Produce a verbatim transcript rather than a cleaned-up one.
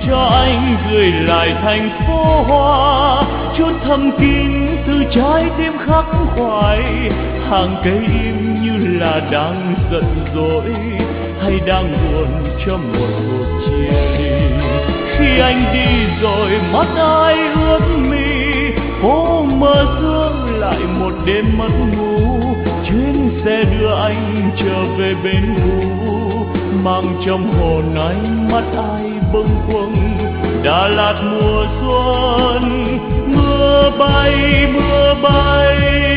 cho anh gửi lại thành phố hoa, chút thầm kín từ trái tim khắc khoải. Hàng cây im như là đang giận dỗi, hay đang buồn cho một cuộc chia ly. Khi anh đi rồi mắt ai ướt mi, phố mơ sương lại một đêm mất ngủ. Chuyến xe đưa anh trở về bên cũ, mang trong hồn ánh mắt ai bâng khuâng. Đà Lạt mùa xuân, mưa bay mưa bay.